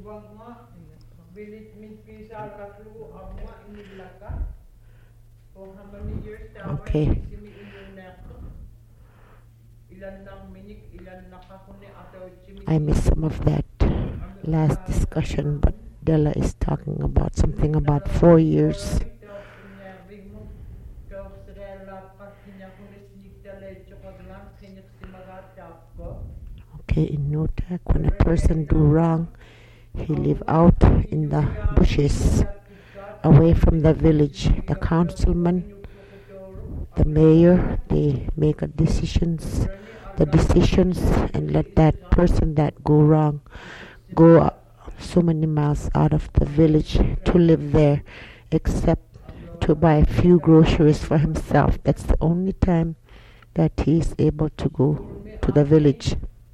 Okay. I missed some of that last discussion, but Della is talking about something about 4 years. Okay, in Notak, when a person do wrong, he live out in the bushes, away from the village. The councilman, the mayor, they make the decisions, and let that person that go wrong go so many miles out of the village to live there, except to buy a few groceries for himself. That's the only time that he is able to go to the village.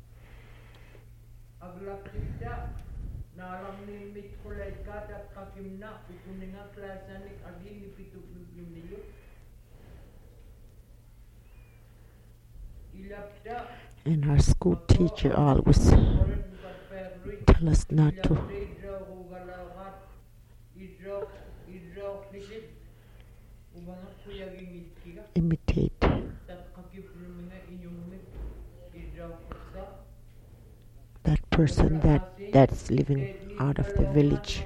And our school teacher always tell us not to imitate that person that's living out of the village.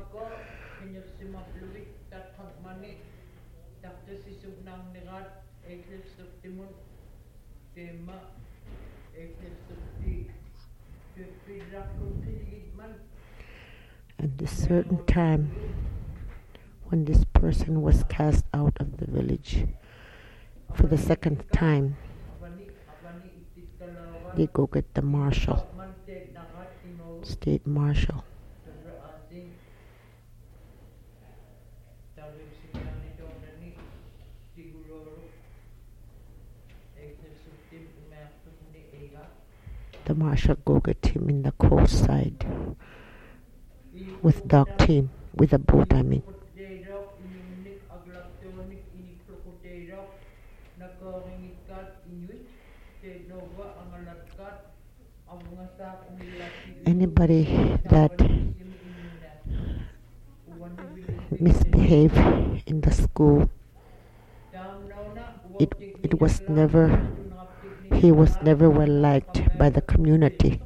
At a certain time, when this person was cast out of the village for the second time, they go get the marshal, state marshal. The marshal go get him in the coast side with dog team, with a boat, I mean. Anybody that misbehave in the school, it was never, he was never well liked by the community.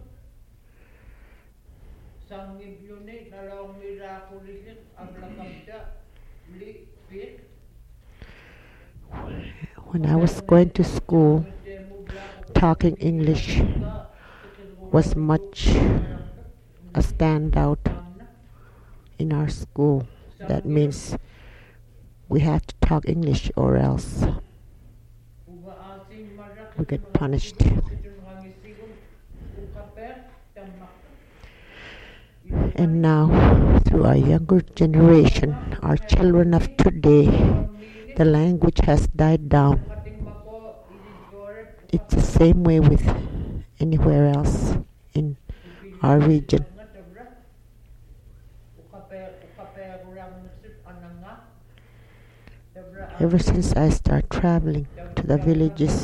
When I was going to school, talking English was much a standout in our school. That means we have to talk English or else we get punished. And now, through our younger generation, our children of today, the language has died down. It's the same way with anywhere else in our region. Ever since I start traveling to the villages,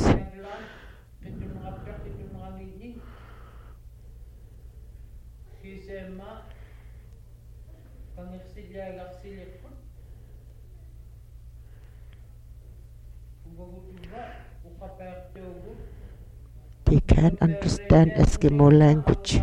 they can't understand Eskimo language.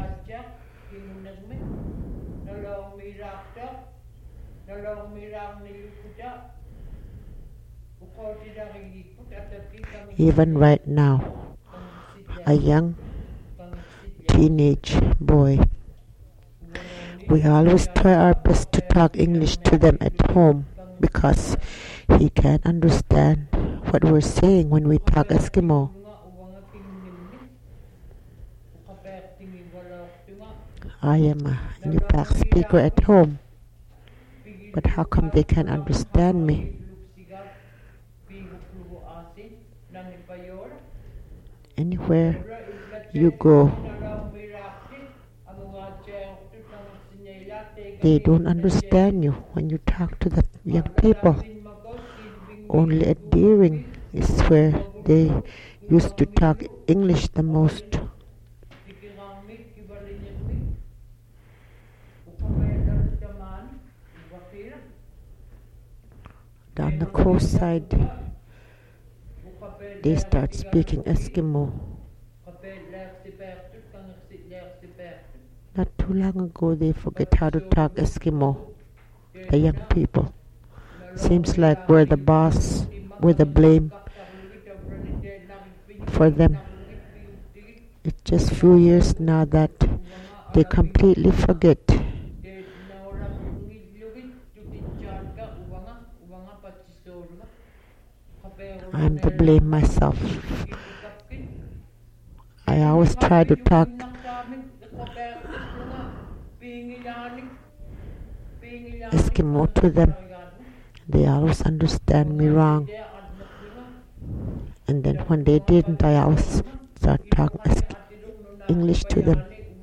Even right now, a young teenage boy, we always try our best to talk English to them at home because he can't understand what we're saying when we talk Eskimo. I am a Inupiaq speaker at home, but how come they can't understand me? Anywhere you go, they don't understand you when you talk to the young people. Only at Deering is where they used to talk English the most. Down the coast side, they start speaking Eskimo. Not too long ago, they forget how to talk Eskimo, the young people. Seems like we're the boss, we're the blame for them. It's just few years now that they completely forget. I'm to blame myself. I always try to talk Eskimo to them. They always understand me wrong. And then when they didn't, I always start talking English to them.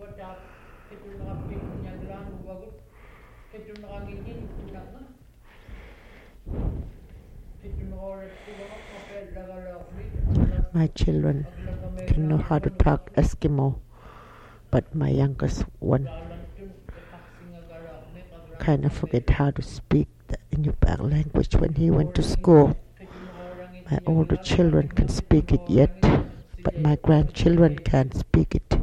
My children can know how to talk Eskimo, but my youngest one kind of forget how to speak the Inupiaq language when he went to school. My older children can speak it yet, but my grandchildren can't speak it.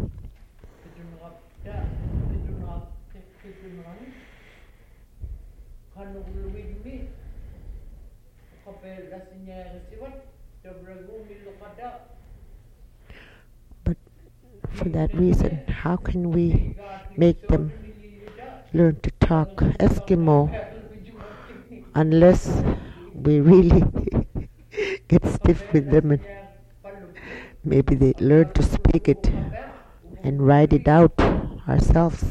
But for that reason, how can we make them learn to talk Eskimo unless we really get stiff with them and maybe they learn to speak it and write it out ourselves.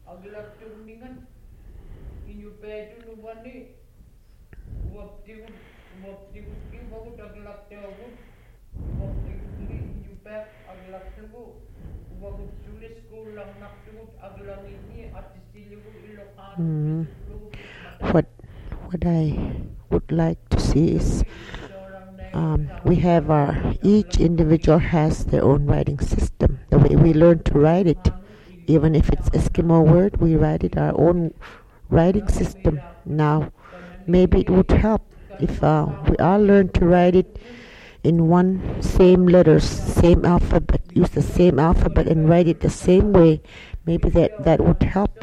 What I would like to see is we have each individual has their own writing system. The way we learn to write it, even if it's Eskimo word, we write it our own writing system. Now, maybe it would help if we all learn to write it in one same letters, same alphabet, use the same alphabet and write it the same way. Maybe that would help.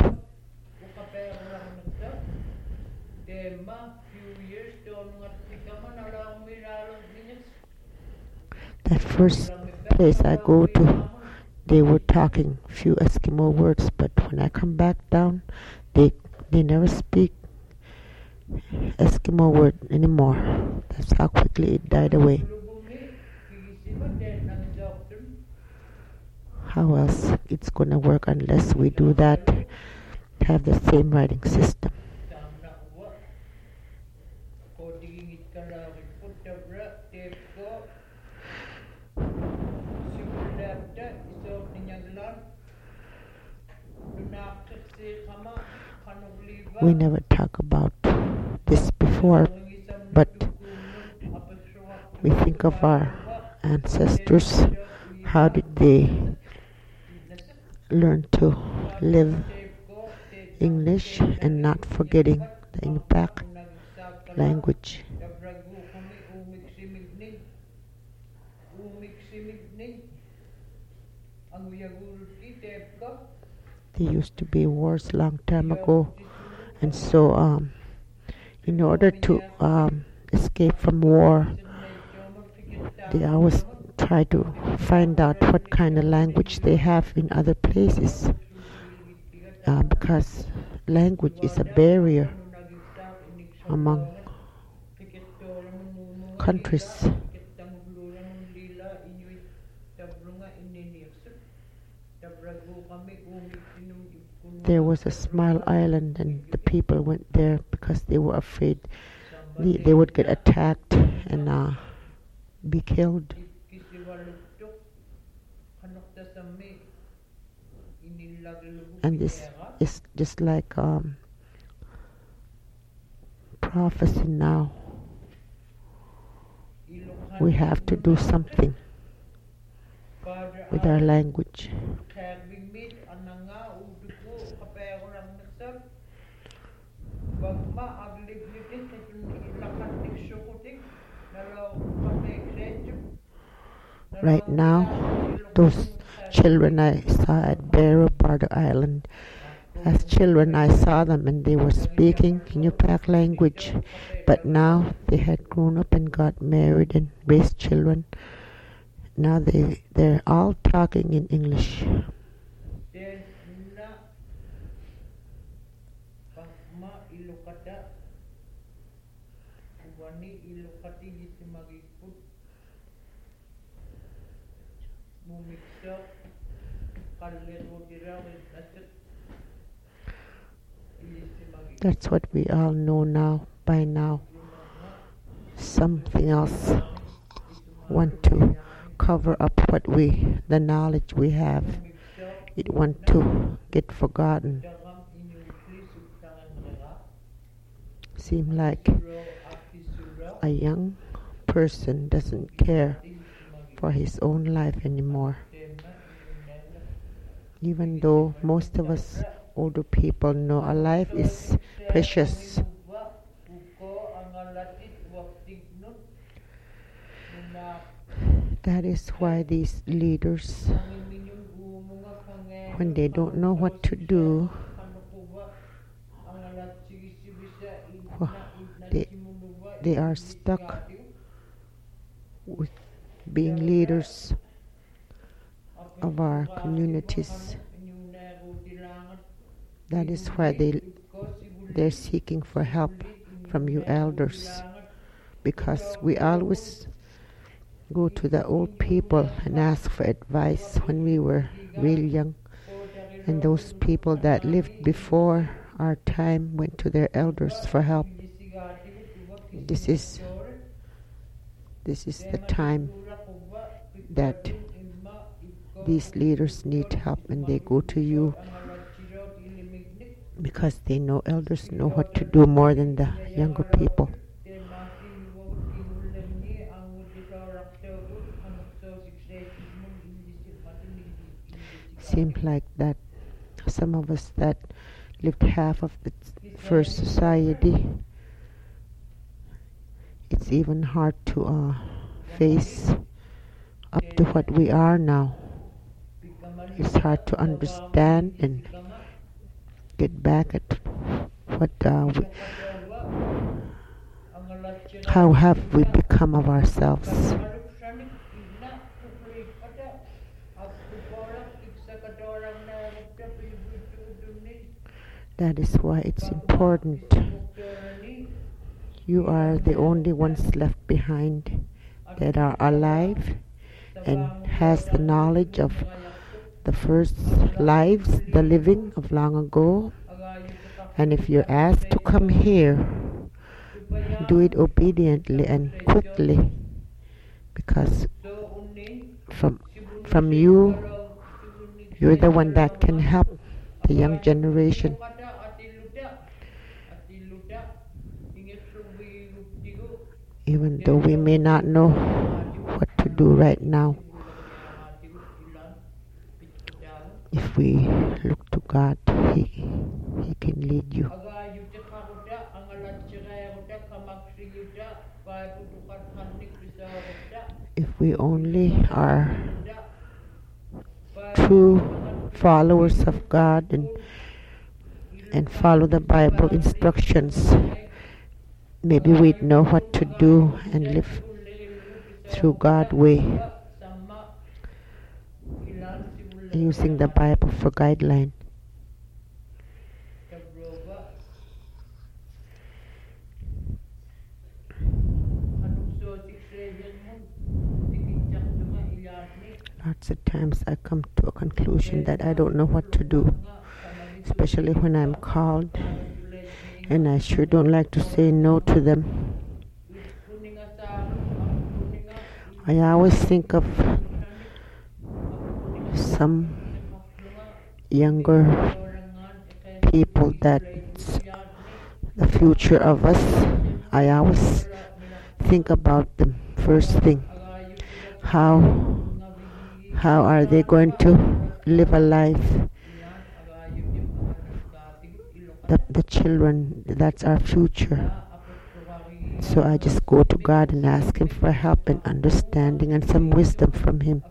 That first place I go to, they were talking few Eskimo words, but when I come back down, they never speak Eskimo word anymore. That's how quickly it died away. How else it's gonna work unless we do that, have the same writing system. We never talk about this before, but we think of our ancestors. How did they learn to live English and not forgetting the Inupiaq language? There used to be wars long time ago, and so in order to escape from war, they always try to find out what kind of language they have in other places, because language is a barrier among countries. There was a small island and the people went there because they were afraid they would get attacked and be killed. And this is just like prophecy now. We have to do something with our language. Right now, those children I saw at Barrow Bardo Island, as children I saw them and they were speaking Inupiaq language, but now they had grown up and got married and raised children. Now they're all talking in English. That's what we all know now, by now. Something else want to cover up the knowledge we have. It want to get forgotten. Seem like a young person doesn't care for his own life anymore. Even though most of us older people know our life is precious. That is why these leaders, when they don't know what to do, they are stuck with being leaders of our communities. That is why they're seeking for help from you elders, because we always go to the old people and ask for advice when we were real young, and those people that lived before our time went to their elders for help. This is the time that these leaders need help, and they go to you because they know elders know what to do more than the younger people. Seems like that some of us that lived half of the first society, it's even hard to face up to what we are now. It's hard to understand and get back at what how have we become of ourselves. That is why it's important. You are the only ones left behind that are alive and has the knowledge of the first lives, the living of long ago. And if you're asked to come here, do it obediently and quickly, because from you, you're the one that can help the young generation. Even though we may not know what to do right now, if we look to God, He can lead you. If we only are true followers of God and follow the Bible instructions, maybe we'd know what to do and live through God's way, using the Bible for guideline. Lots of times I come to a conclusion that I don't know what to do, especially when I'm called, and I sure don't like to say no to them. I always think of some younger people that's the future of us. I always think about them first thing. How are they going to live a life the children, that's our future. So I just go to God and ask Him for help and understanding and some wisdom from Him.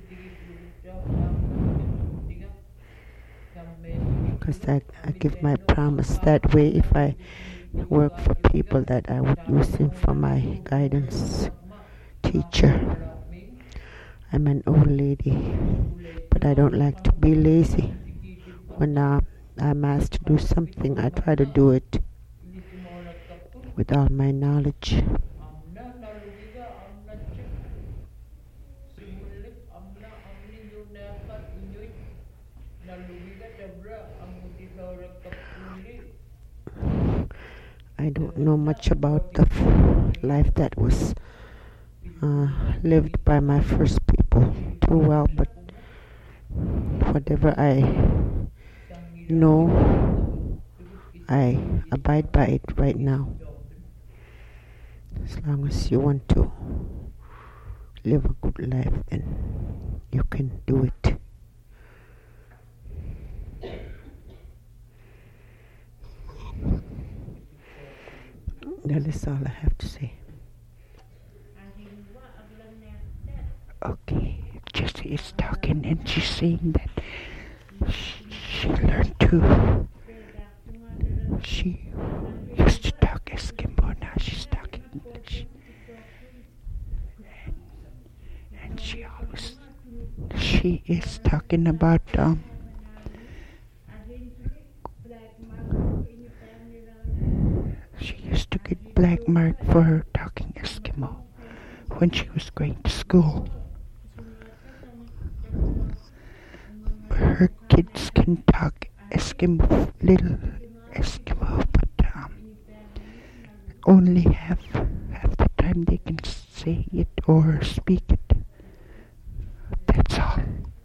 Because I give my promise that way if I work for people that I would use Him for my guidance teacher. I'm an old lady, but I don't like to be lazy. When I'm asked to do something, I try to do it with all my knowledge. I don't know much about the life that was lived by my first people too well, but whatever I know, I abide by it right now. As long as you want to live a good life, then you can do it. That is all I have to say. Okay, Jessie is talking and she's saying that she learned to. She used to talk Eskimo, now she's talking English. And she is talking about she used to get black mark for her talking Eskimo when she was going to school. Her kids can talk Eskimo, little Eskimo, but only half the time they can say it or speak it. That's all.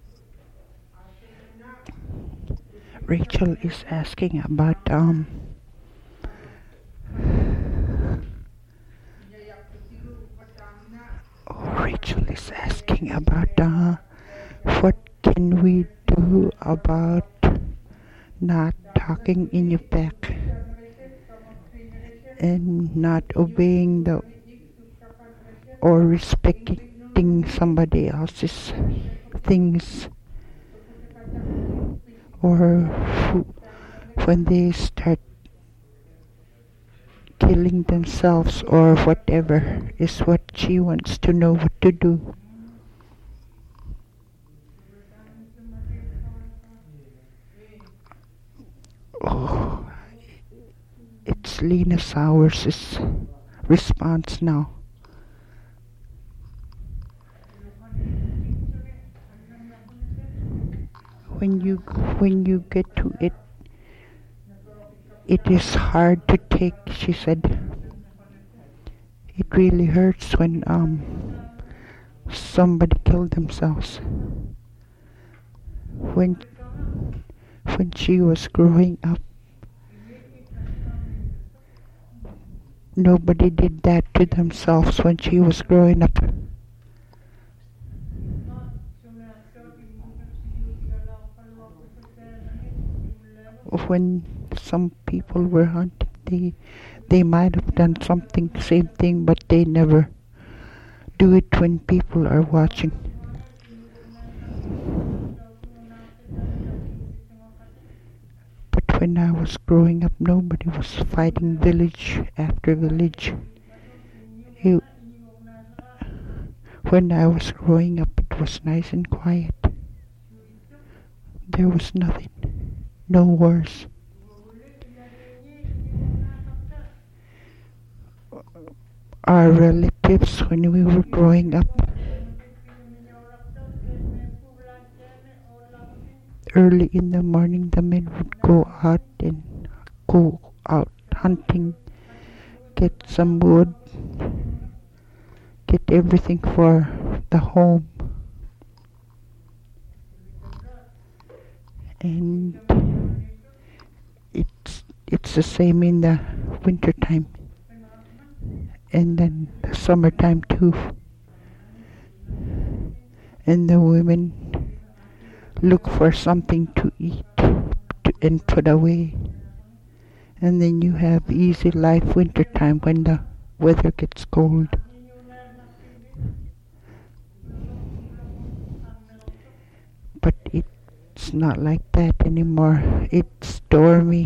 Rachel is asking about Rachel is asking about what can we do about not talking in your back and not obeying or respecting somebody else's things, or when they start killing themselves or whatever, is what she wants to know what to do. Oh, it's Lena Sowers' response now. When you get to it, it is hard to take, she said. It really hurts when somebody killed themselves. When she was growing up, nobody did that to themselves when she was growing up. When some people were hunting, they might have done same thing, but they never do it when people are watching. But when I was growing up, nobody was fighting village after village. When I was growing up, it was nice and quiet. There was nothing. No wars. Our relatives, when we were growing up, early in the morning, the men would go out hunting, get some wood, get everything for the home. And it's the same in the winter time and then the summertime too. And the women look for something to eat and put away. And then you have easy life winter time when the weather gets cold. But it's not like that anymore. It's stormy.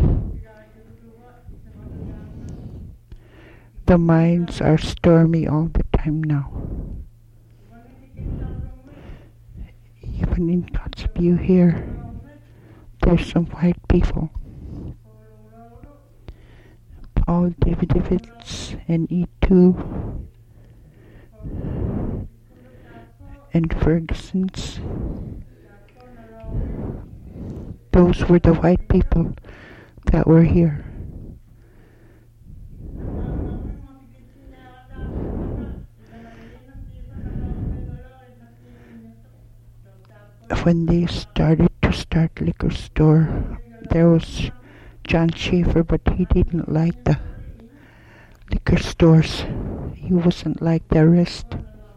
The mines are stormy all the time now. Even in Kotzebue here, there's some white people. Paul Davidovitz and E2 and Ferguson's. Those were the white people that were here. When they started to start liquor store, there was John Schaefer, but he didn't like the liquor stores. He wasn't like the rest.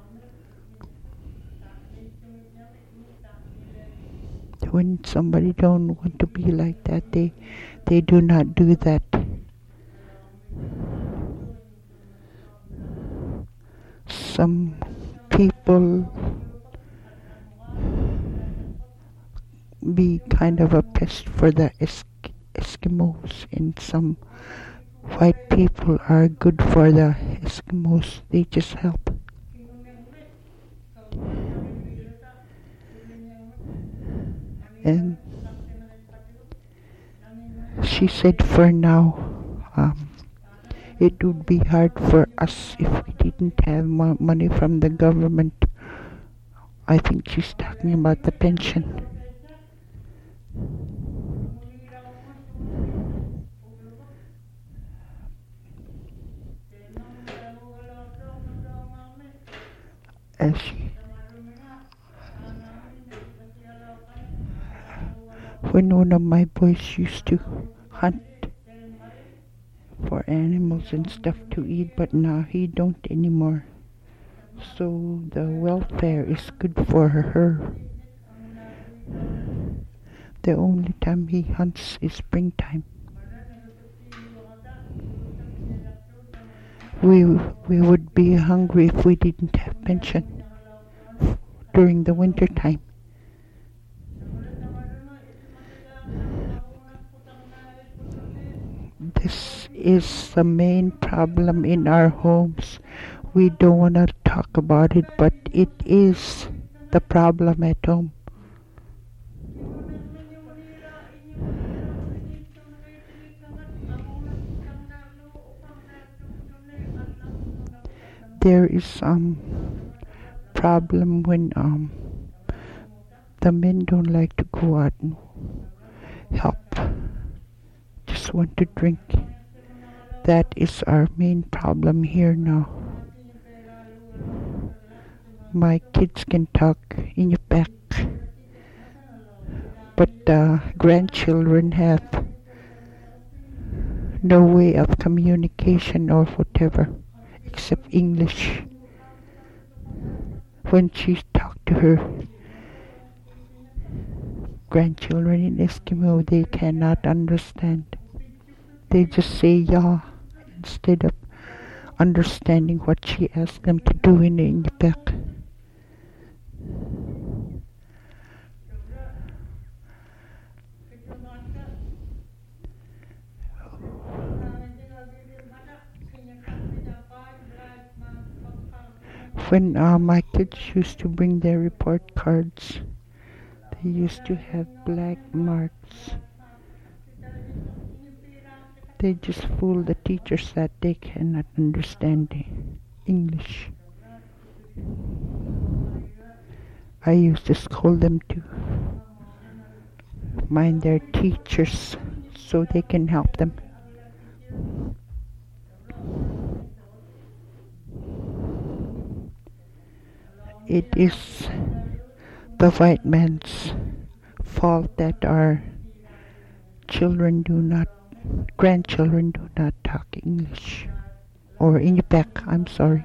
When somebody don't want to be like that, they do not do that. Some people be kind of a pest for the Eskimos, and some white people are good for the Eskimos. They just help. And she said for now, it would be hard for us if we didn't have money from the government. I think she's talking about the pension. When one of my boys used to hunt for animals and stuff to eat, but now he don't anymore. So the welfare is good for her. The only time he hunts is springtime. We would be hungry if we didn't have pension during the winter time. This is the main problem in our homes. We don't want to talk about it, but it is the problem at home. There is some problem when the men don't like to go out and help. Just want to drink. That is our main problem here now. My kids can talk in your back, but grandchildren have no way of communication or whatever except English. When she talked to her grandchildren in Eskimo, they cannot understand. They just say "yeah" instead of understanding what she asked them to do in Inupiaq. When my kids used to bring their report cards, they used to have black marks. They just fool the teachers that they cannot understand English. I used to scold them to mind their teachers so they can help them. It is the white man's fault that our grandchildren do not talk English. Or Inupiaq, I'm sorry.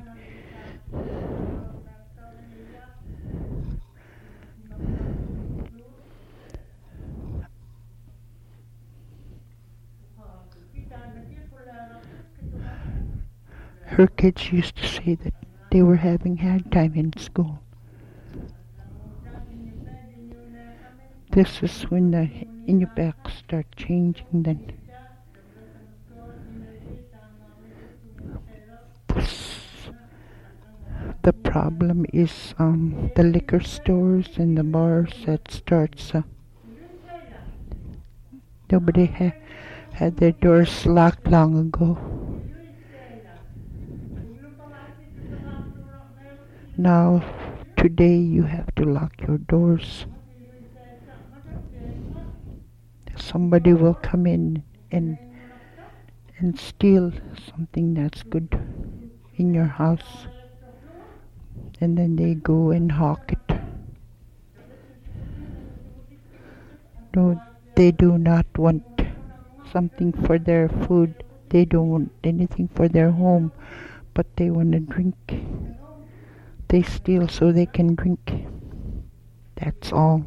her kids used to say that they were having hard time in school. This is when the Inupiaq start changing then. The problem is the liquor stores and the bars that starts. Nobody had their doors locked long ago. Now, today you have to lock your doors. Somebody will come in and steal something that's good in your house, and then they go and hawk it. No, they do not want something for their food. They don't want anything for their home, but they want to drink. They steal so they can drink. That's all.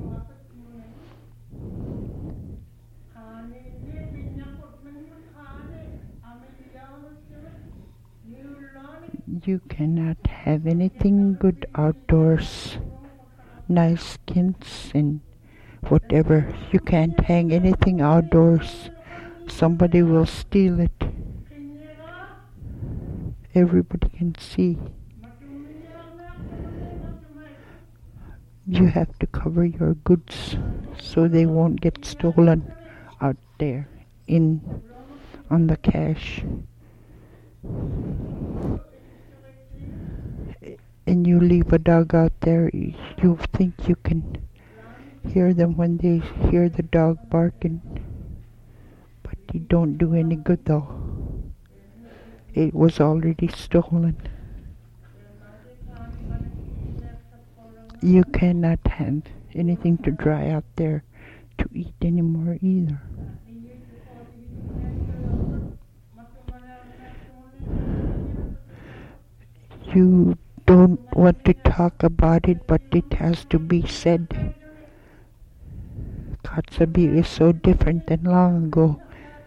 You cannot have anything good outdoors. Nice skins and whatever. You can't hang anything outdoors. Somebody will steal it. Everybody can see. You have to cover your goods so they won't get stolen out there on the cash. And you leave a dog out there, you think you can hear them when they hear the dog barking, but you don't do any good though. It was already stolen. You cannot have anything to dry out there to eat anymore either. You don't want to talk about it, but it has to be said. Kotzebue is so different than long ago.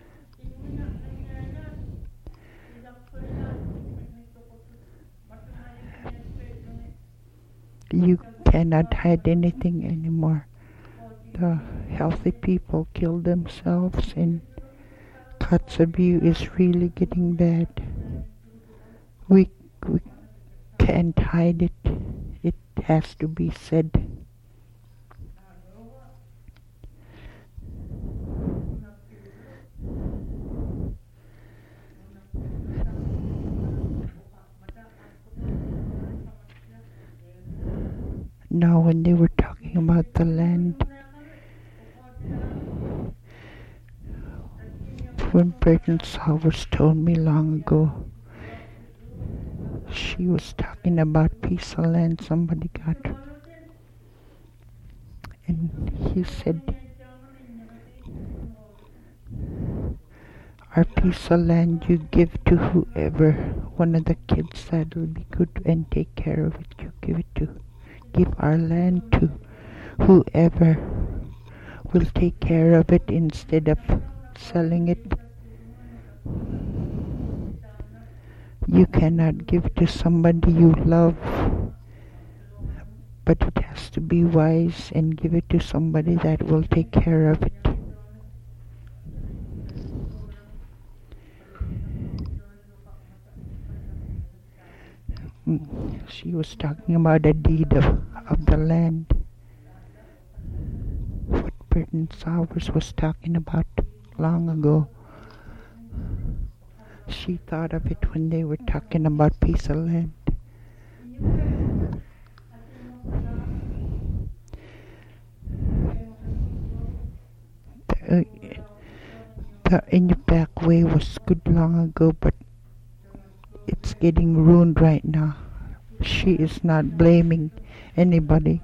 You cannot hide anything anymore. The healthy people kill themselves, and Kotzebue is really getting bad. We can't hide it. It has to be said. Now when they were talking about the land, when Pregnant Salvers told me long ago, she was talking about piece of land somebody got. And he said, our piece of land you give to whoever, one of the kids that'll be good and take care of it, you give it to. Give our land to whoever will take care of it instead of selling it. You cannot give to somebody you love, but it has to be wise and give it to somebody that will take care of it. She was talking about a deed of the land. What Pregnant Salvers was talking about long ago. She thought of it when they were talking about piece of land. The Inupiaq way was good long ago, but it's getting ruined right now. She is not blaming anybody.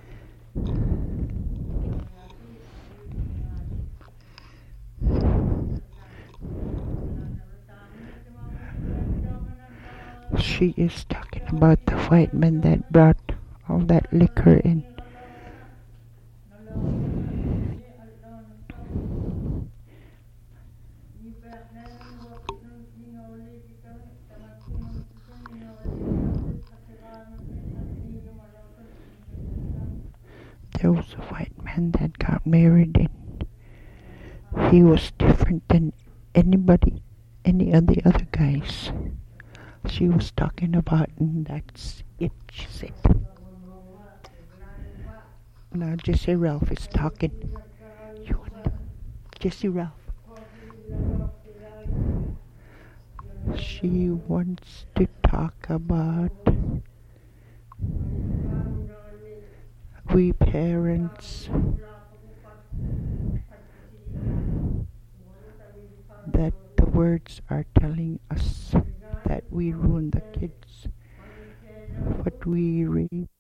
She is talking about the white men that brought all that liquor in. there was a white man that got married, and he was different than any of the other guys she was talking about, and that's it, she said. Now Jesse Ralph is talking. You want Jesse Ralph? She wants to talk about we parents that the words are telling us that we ruin the kids, what we read